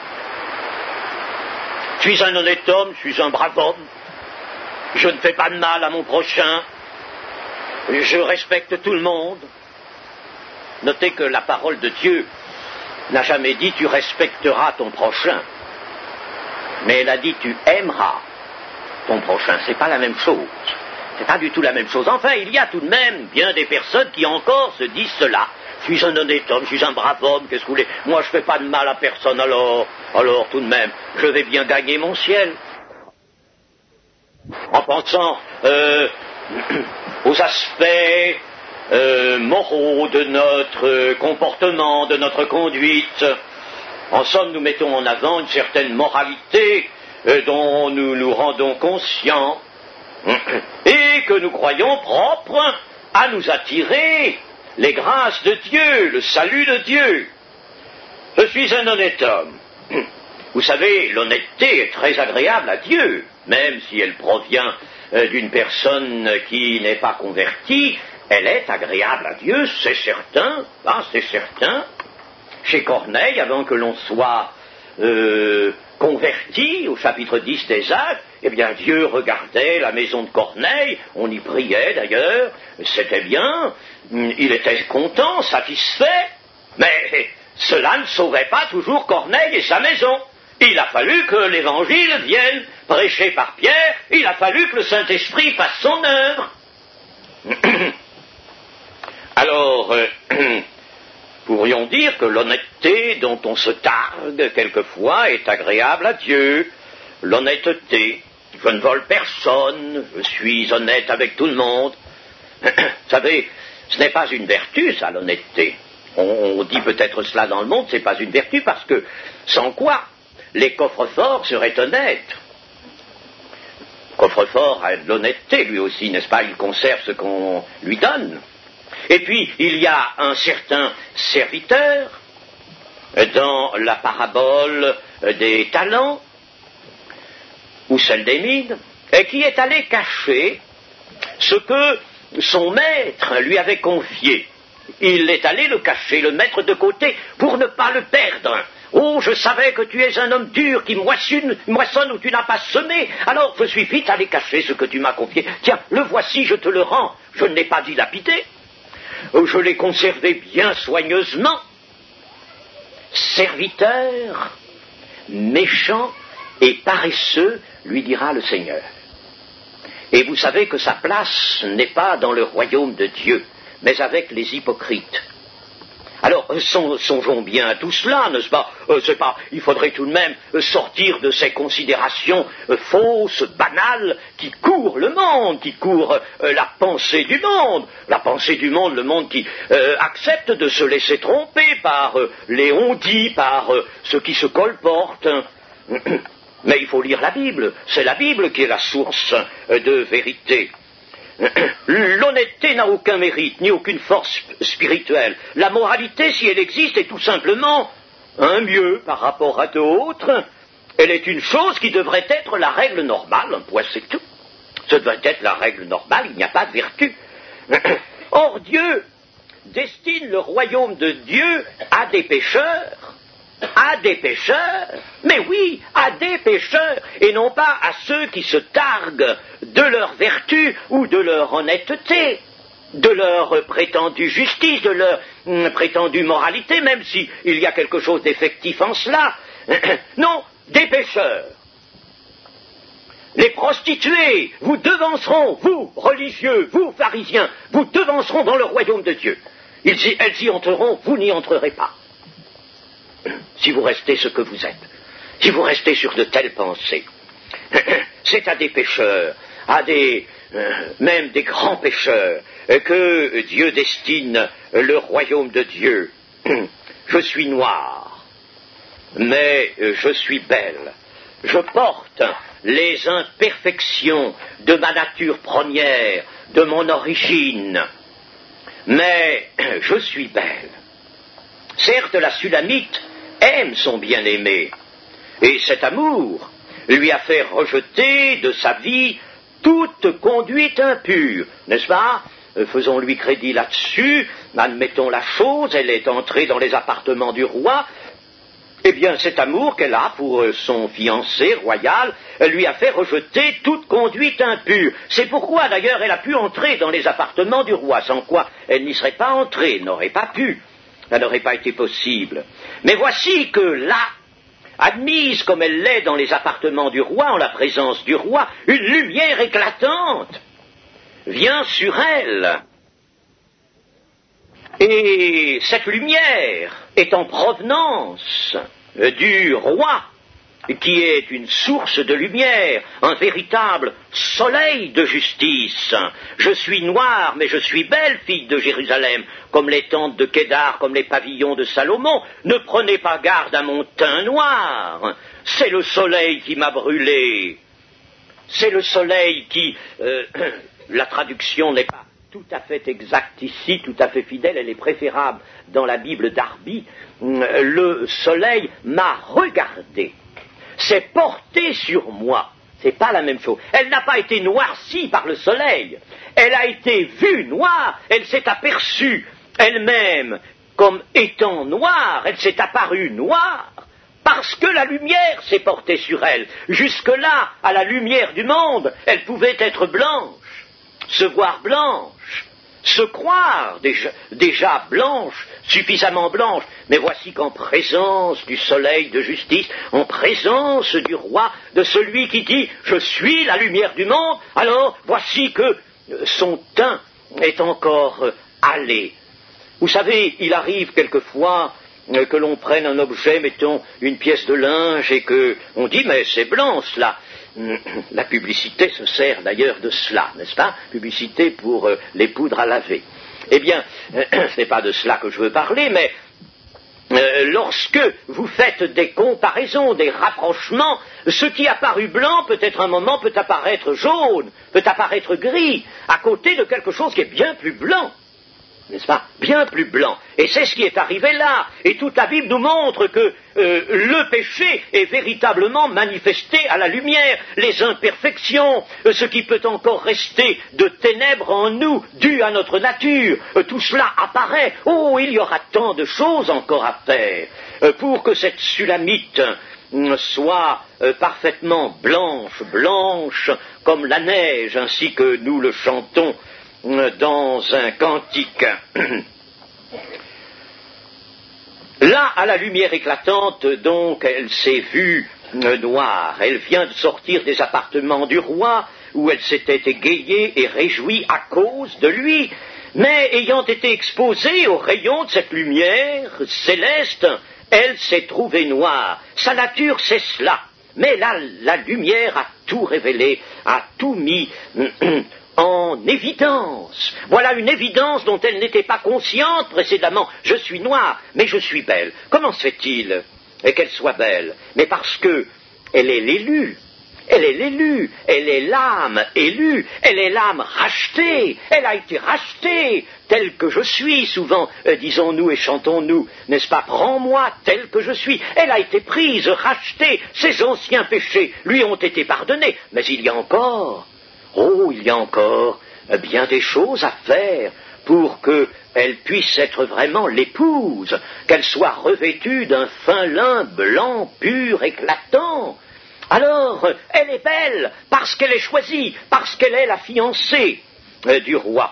Speaker 1: Je suis un honnête homme, je suis un brave homme. Je ne fais pas de mal à mon prochain. Je respecte tout le monde. Notez que la parole de Dieu n'a jamais dit tu respecteras ton prochain. Mais elle a dit tu aimeras ton prochain. C'est pas la même chose. C'est pas du tout la même chose. Enfin, il y a tout de même bien des personnes qui encore se disent cela. Je suis un honnête homme, je suis un brave homme, qu'est-ce que vous voulez? Moi, je fais pas de mal à personne, alors tout de même, je vais bien gagner mon ciel. En pensant aux aspects moraux de notre comportement, de notre conduite. En somme, nous mettons en avant une certaine moralité dont nous nous rendons conscients et que nous croyons propre à nous attirer les grâces de Dieu, le salut de Dieu. Je suis un honnête homme. Vous savez, l'honnêteté est très agréable à Dieu, même si elle provient d'une personne qui n'est pas convertie, elle est agréable à Dieu, c'est certain, c'est certain. Chez Corneille, avant que l'on soit converti, au chapitre 10 des Actes, eh bien Dieu regardait la maison de Corneille, on y priait d'ailleurs, c'était bien, il était content, satisfait, mais cela ne saurait pas toujours Corneille et sa maison. Il a fallu que l'Évangile vienne, prêché par Pierre, il a fallu que le Saint-Esprit fasse son œuvre. Alors, pourrions dire que l'honnêteté dont on se targue quelquefois est agréable à Dieu. L'honnêteté, je ne vole personne, je suis honnête avec tout le monde. Vous savez, ce n'est pas une vertu, ça, l'honnêteté. On dit peut-être cela dans le monde, ce n'est pas une vertu, parce que sans quoi les coffres-forts seraient honnêtes. contrefort à l'honnêteté, lui aussi, n'est-ce pas? Il conserve ce qu'on lui donne. Et puis, il y a un certain serviteur dans la parabole des talents, ou celle des mines, qui est allé cacher ce que son maître lui avait confié. Il est allé le cacher, le mettre de côté, pour ne pas le perdre. Oh, je savais que tu es un homme dur qui moissonne où tu n'as pas semé, alors je suis vite allé cacher ce que tu m'as confié. Tiens, le voici, je te le rends. Je ne l'ai pas dilapidé. Je l'ai conservé bien soigneusement. Serviteur, méchant et paresseux, lui dira le Seigneur. Et vous savez que sa place n'est pas dans le royaume de Dieu, mais avec les hypocrites. Alors, songeons bien à tout cela, n'est-ce pas? Il faudrait tout de même sortir de ces considérations fausses, banales, qui courent le monde, qui courent la pensée du monde. La pensée du monde, le monde qui accepte de se laisser tromper par les on-dit, par ceux qui se colportent. Mais il faut lire la Bible. C'est la Bible qui est la source de vérité. L'honnêteté n'a aucun mérite, ni aucune force spirituelle. La moralité, si elle existe, est tout simplement un mieux par rapport à d'autres. Elle est une chose qui devrait être la règle normale, un point c'est tout. Ça devrait être la règle normale, il n'y a pas de vertu. Or, Dieu destine le royaume de Dieu à des pécheurs. À des pécheurs, mais oui, à des pécheurs, et non pas à ceux qui se targuent de leur vertu ou de leur honnêteté, de leur prétendue justice, de leur prétendue moralité, même s'il y a quelque chose d'effectif en cela. Non, des pécheurs. Les prostituées vous devanceront, vous, religieux, vous, pharisiens, vous devanceront dans le royaume de Dieu. Elles y entreront, vous n'y entrerez pas. Si vous restez ce que vous êtes, si vous restez sur de telles pensées, c'est à des pécheurs, même des grands pécheurs, que Dieu destine le royaume de Dieu. Je suis noir, mais je suis belle. Je porte les imperfections de ma nature première, de mon origine, mais je suis belle. Certes, la Sulamite aime son bien-aimé, et cet amour lui a fait rejeter de sa vie toute conduite impure, n'est-ce pas? Faisons-lui crédit là-dessus, admettons la chose, elle est entrée dans les appartements du roi. Eh bien, cet amour qu'elle a pour son fiancé royal lui a fait rejeter toute conduite impure. C'est pourquoi, d'ailleurs, elle a pu entrer dans les appartements du roi, sans quoi elle n'y serait pas entrée, n'aurait pas pu. Ça n'aurait pas été possible. Mais voici que là, admise comme elle l'est dans les appartements du roi, en la présence du roi, une lumière éclatante vient sur elle. Et cette lumière est en provenance du roi, qui est une source de lumière, un véritable soleil de justice. Je suis noire, mais je suis belle, fille de Jérusalem, comme les tentes de Kédar, comme les pavillons de Salomon. Ne prenez pas garde à mon teint noir. C'est le soleil qui m'a brûlé. C'est le soleil qui... la traduction n'est pas tout à fait exacte ici, tout à fait fidèle, elle est préférable dans la Bible d'Arby. Le soleil m'a regardé. C'est porté sur moi. C'est pas la même chose. Elle n'a pas été noircie par le soleil. Elle a été vue noire. Elle s'est aperçue elle-même comme étant noire. Elle s'est apparue noire parce que la lumière s'est portée sur elle. Jusque-là, à la lumière du monde, elle pouvait être blanche, se voir blanche, se croire déjà blanche, suffisamment blanche, mais voici qu'en présence du soleil de justice, en présence du roi, de celui qui dit « Je suis la lumière du monde », alors voici que son teint est encore hâlé. Vous savez, il arrive quelquefois que l'on prenne un objet, mettons une pièce de linge, et qu'on dit « Mais c'est blanc cela ». La publicité se sert d'ailleurs de cela, n'est-ce pas? Publicité pour les poudres à laver. Eh bien, ce n'est pas de cela que je veux parler, mais lorsque vous faites des comparaisons, des rapprochements, ce qui a paru blanc, peut-être un moment, peut apparaître jaune, peut apparaître gris, à côté de quelque chose qui est bien plus blanc. N'est-ce pas? Bien plus blanc. Et c'est ce qui est arrivé là. Et toute la Bible nous montre que le péché est véritablement manifesté à la lumière. Les imperfections, ce qui peut encore rester de ténèbres en nous, dû à notre nature, tout cela apparaît. Oh, il y aura tant de choses encore à faire pour que cette Sulamite soit parfaitement blanche, blanche comme la neige, ainsi que nous le chantons dans un cantique. Là, à la lumière éclatante, donc, elle s'est vue noire. Elle vient de sortir des appartements du roi, où elle s'était égayée et réjouie à cause de lui, mais ayant été exposée aux rayons de cette lumière céleste, elle s'est trouvée noire. Sa nature, c'est cela. Mais là, la lumière a tout révélé, a tout mis en évidence. Voilà une évidence dont elle n'était pas consciente précédemment. Je suis noire, mais je suis belle. Comment se fait-il qu'elle soit belle? Mais parce que elle est l'élue. Elle est l'élue, elle est l'âme élue, elle est l'âme rachetée, elle a été rachetée, telle que je suis, souvent disons-nous et chantons-nous, n'est-ce pas? Prends-moi tel que je suis. Elle a été prise, rachetée, ses anciens péchés lui ont été pardonnés, mais il y a encore bien des choses à faire pour qu'elle puisse être vraiment l'épouse, qu'elle soit revêtue d'un fin lin blanc, pur, éclatant. Alors, elle est belle parce qu'elle est choisie, parce qu'elle est la fiancée du roi.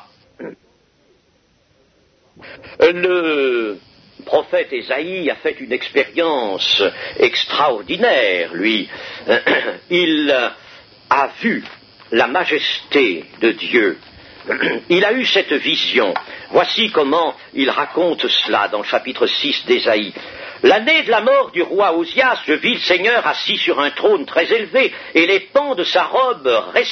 Speaker 1: Le prophète Ésaïe a fait une expérience extraordinaire, lui. Il a vu la majesté de Dieu. Il a eu cette vision. Voici comment il raconte cela dans le chapitre 6 d'Ésaïe. L'année de la mort du roi Osias, je vis le Seigneur assis sur un trône très élevé, et les pans de sa robe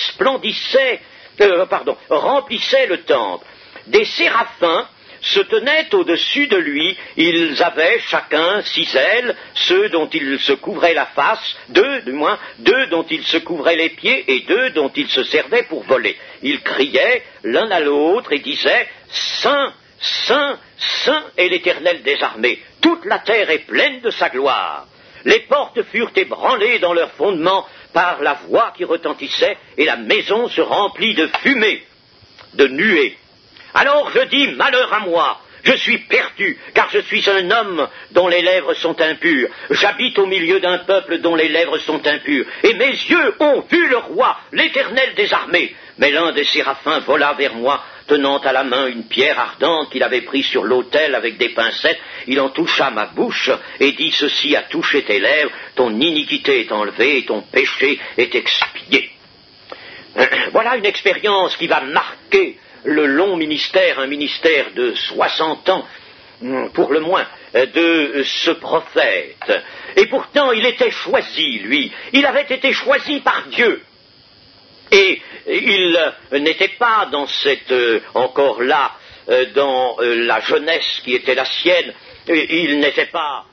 Speaker 1: remplissaient le temple. Des séraphins se tenaient au-dessus de lui, ils avaient chacun 6 ailes, ceux dont il se couvrait la face, 2 dont il se couvrait les pieds, et 2 dont il se servait pour voler. Ils criaient l'un à l'autre et disaient « Saint, Saint, Saint est l'Éternel des armées, toute la terre est pleine de sa gloire. » Les portes furent ébranlées dans leurs fondements par la voix qui retentissait, et la maison se remplit de fumée, de nuées. Alors je dis, malheur à moi, je suis perdu, car je suis un homme dont les lèvres sont impures. J'habite au milieu d'un peuple dont les lèvres sont impures. Et mes yeux ont vu le roi, l'Éternel des armées. Mais l'un des séraphins vola vers moi, tenant à la main une pierre ardente qu'il avait prise sur l'autel avec des pincettes. Il en toucha ma bouche et dit, ceci a touché tes lèvres, ton iniquité est enlevée et ton péché est expié. Voilà une expérience qui va marquer le long ministère, un ministère de 60 ans, pour le moins, de ce prophète. Et pourtant, il était choisi, lui. Il avait été choisi par Dieu. Et il n'était pas dans encore là, dans la jeunesse qui était la sienne, il n'était pas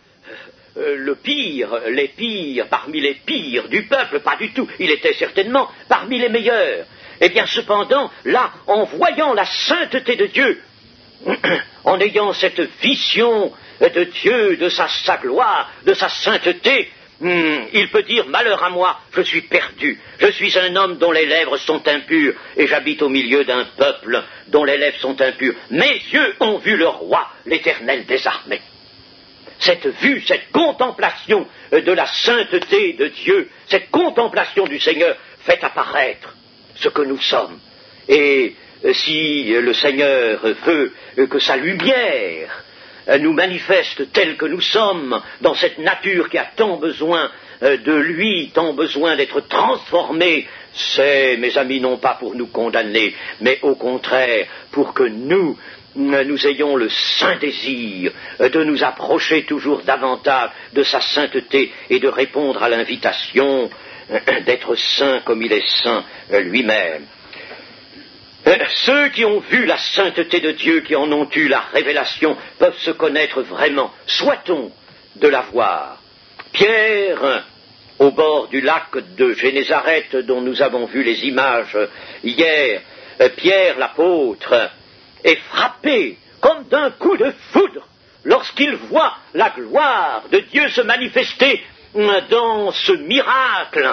Speaker 1: les pires, parmi les pires du peuple, pas du tout. Il était certainement parmi les meilleurs. Eh bien, cependant, là, en voyant la sainteté de Dieu, en ayant cette vision de Dieu, de sa gloire, de sa sainteté, il peut dire, malheur à moi, je suis perdu. Je suis un homme dont les lèvres sont impures, et j'habite au milieu d'un peuple dont les lèvres sont impures. Mes yeux ont vu le roi, l'Éternel des armées. Cette vue, cette contemplation de la sainteté de Dieu, cette contemplation du Seigneur fait apparaître ce que nous sommes. Et si le Seigneur veut que sa lumière nous manifeste tel que nous sommes, dans cette nature qui a tant besoin de lui, tant besoin d'être transformée, c'est, mes amis, non pas pour nous condamner, mais au contraire, pour que nous ayons le saint désir de nous approcher toujours davantage de sa sainteté et de répondre à l'invitation d'être saint comme il est saint lui-même. Ceux qui ont vu la sainteté de Dieu, qui en ont eu la révélation, peuvent se connaître vraiment. Souhaitons de la voir. Pierre, au bord du lac de Génézareth, dont nous avons vu les images hier, Pierre l'apôtre est frappé comme d'un coup de foudre lorsqu'il voit la gloire de Dieu se manifester dans ce miracle,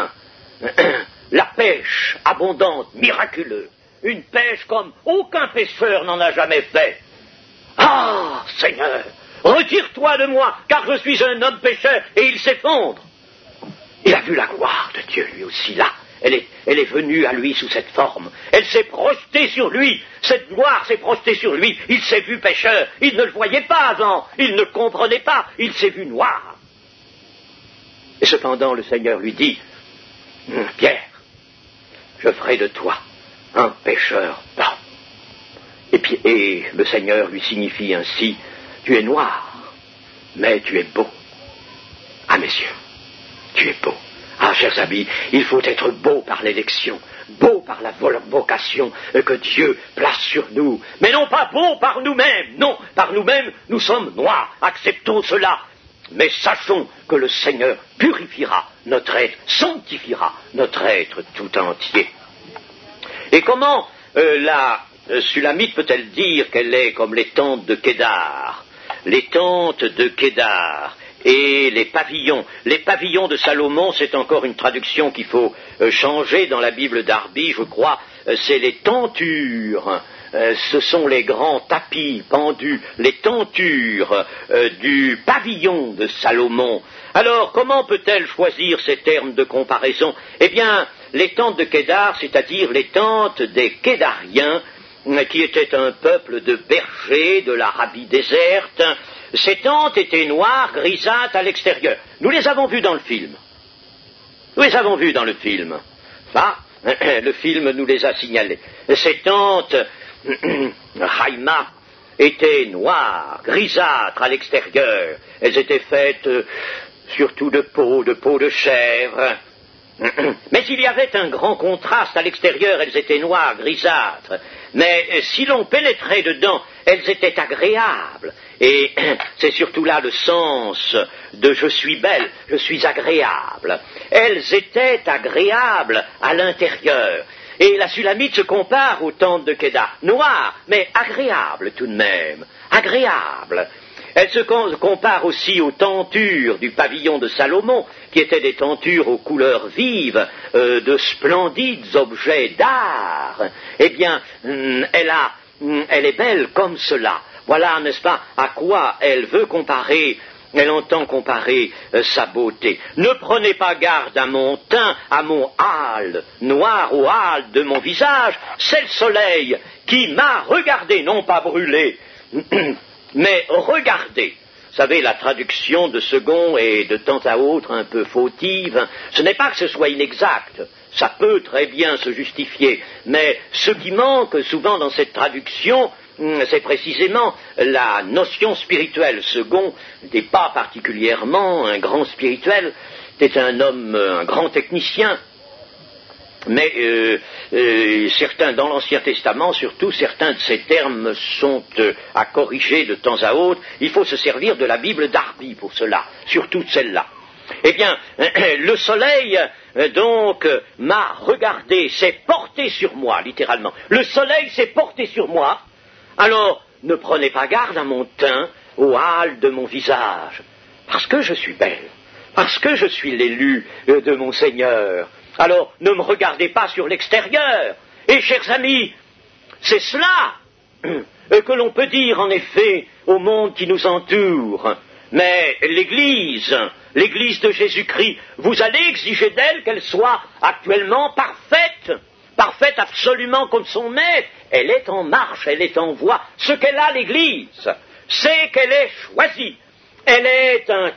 Speaker 1: la pêche abondante, miraculeuse, une pêche comme aucun pêcheur n'en a jamais fait. Ah, Seigneur, retire-toi de moi, car je suis un homme pécheur, et il s'effondre. Il a vu la gloire de Dieu, lui aussi, là. Elle est venue à lui sous cette forme. Elle s'est projetée sur lui. Cette gloire s'est projetée sur lui. Il s'est vu pécheur. Il ne le voyait pas avant. Il ne comprenait pas. Il s'est vu noir. Et cependant, le Seigneur lui dit, Pierre, je ferai de toi un pécheur blanc. Et le Seigneur lui signifie ainsi, tu es noir, mais tu es beau. À mes yeux, tu es beau. Ah, chers amis, il faut être beau par l'élection, beau par la vocation que Dieu place sur nous, mais non pas beau par nous-mêmes. Non, par nous-mêmes, nous sommes noirs, acceptons cela. Mais sachons que le Seigneur purifiera notre être, sanctifiera notre être tout entier. Et comment la Sulamite peut-elle dire qu'elle est comme les tentes de Kédar? Les tentes de Kédar et les pavillons de Salomon, c'est encore une traduction qu'il faut changer dans la Bible d'Arby, je crois, c'est les tentures. Ce sont les grands tapis pendus, les tentures du pavillon de Salomon. Alors, comment peut-elle choisir ces termes de comparaison? Eh bien, les tentes de Kédar, c'est-à-dire les tentes des Kédariens, qui étaient un peuple de bergers de l'Arabie déserte, ces tentes étaient noires, grisâtres à l'extérieur. Nous les avons vues dans le film. Ça, le film nous les a signalées. Ces tentes, Haïma, étaient noires, grisâtres à l'extérieur. Elles étaient faites surtout de peau de chèvre. Mais il y avait un grand contraste à l'extérieur, elles étaient noires, grisâtres. Mais si l'on pénétrait dedans, elles étaient agréables. Et c'est surtout là le sens de « je suis belle, je suis agréable ». Elles étaient agréables à l'intérieur. Et la Sulamite se compare aux tentes de Kédar, noires, mais agréables tout de même, agréables. Elle se compare aussi aux tentures du pavillon de Salomon, qui étaient des tentures aux couleurs vives, de splendides objets d'art. Eh bien, elle est belle comme cela. Voilà, n'est-ce pas, à quoi elle veut comparer, elle entend comparer sa beauté. Ne prenez pas garde à mon teint, à mon hâle noir, au hâle de mon visage, c'est le soleil qui m'a regardé, non pas brûlé, mais regardez. Vous savez, la traduction de second est de temps à autre un peu fautive. Ce n'est pas que ce soit inexact, ça peut très bien se justifier, mais ce qui manque souvent dans cette traduction, c'est précisément la notion spirituelle. Second n'était pas particulièrement un grand spirituel, c'était un homme, un grand technicien. Mais certains, dans l'Ancien Testament, surtout, certains de ces termes sont à corriger de temps à autre. Il faut se servir de la Bible d'Arby pour cela, surtout celle-là. Eh bien, le soleil, donc, m'a regardé, s'est porté sur moi, littéralement. Le soleil s'est porté sur moi, alors ne prenez pas garde à mon teint, au hâle de mon visage, parce que je suis belle, parce que je suis l'élu de mon Seigneur. Alors, ne me regardez pas sur l'extérieur. Et, chers amis, c'est cela que l'on peut dire, en effet, au monde qui nous entoure. Mais l'Église de Jésus-Christ, vous allez exiger d'elle qu'elle soit actuellement parfaite absolument comme son maître. Elle est en marche, elle est en voie. Ce qu'elle a, l'Église, c'est qu'elle est choisie. Elle est un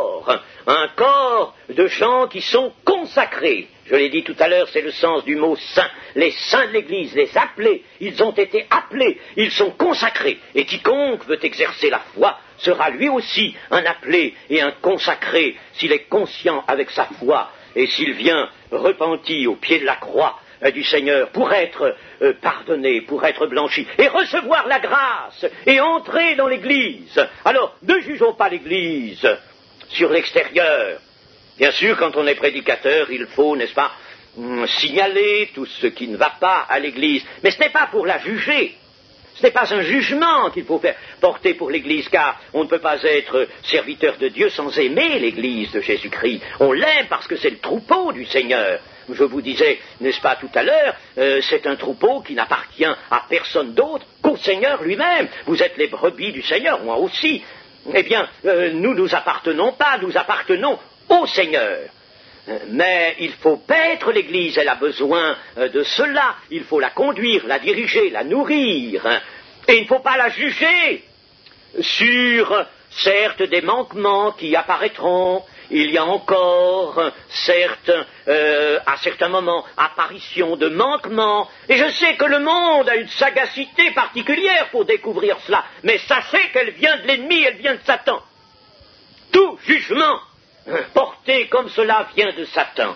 Speaker 1: corps de gens qui sont consacrés. Je l'ai dit tout à l'heure, c'est le sens du mot saint. Les saints de l'Église, les appelés, ils ont été appelés, ils sont consacrés. Et quiconque veut exercer la foi sera lui aussi un appelé et un consacré s'il est conscient avec sa foi et s'il vient repenti au pied de la croix du Seigneur pour être pardonné, pour être blanchi, et recevoir la grâce, et entrer dans l'Église. Alors, ne jugeons pas l'Église sur l'extérieur. Bien sûr, quand on est prédicateur, il faut, n'est-ce pas, signaler tout ce qui ne va pas à l'Église. Mais ce n'est pas pour la juger. Ce n'est pas un jugement qu'il faut faire porter pour l'Église, car on ne peut pas être serviteur de Dieu sans aimer l'Église de Jésus-Christ. On l'aime parce que c'est le troupeau du Seigneur. Je vous disais, n'est-ce pas, tout à l'heure, c'est un troupeau qui n'appartient à personne d'autre qu'au Seigneur lui-même. Vous êtes les brebis du Seigneur, moi aussi. Eh bien, nous nous appartenons pas, nous appartenons au Seigneur. Mais il faut paître l'Église, elle a besoin de cela, il faut la conduire, la diriger, la nourrir, et il ne faut pas la juger sur, certes, des manquements qui apparaîtront. Il y a encore, certes, à certains moments, apparition de manquements, et je sais que le monde a une sagacité particulière pour découvrir cela, mais sachez qu'elle vient de l'ennemi, elle vient de Satan. Tout jugement porté comme cela vient de Satan.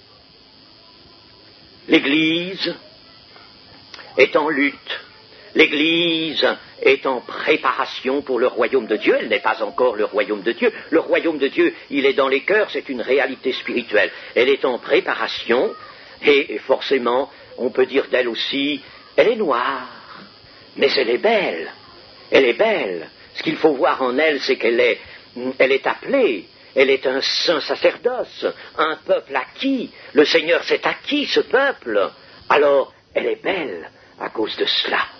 Speaker 1: L'Église est en lutte. L'Église est en préparation pour le royaume de Dieu. Elle n'est pas encore le royaume de Dieu. Le royaume de Dieu, il est dans les cœurs, c'est une réalité spirituelle. Elle est en préparation et forcément, on peut dire d'elle aussi, elle est noire, mais elle est belle. Elle est belle. Ce qu'il faut voir en elle, c'est qu'elle est appelée. Elle est un saint sacerdoce, un peuple acquis. Le Seigneur s'est acquis, ce peuple. Alors, elle est belle à cause de cela.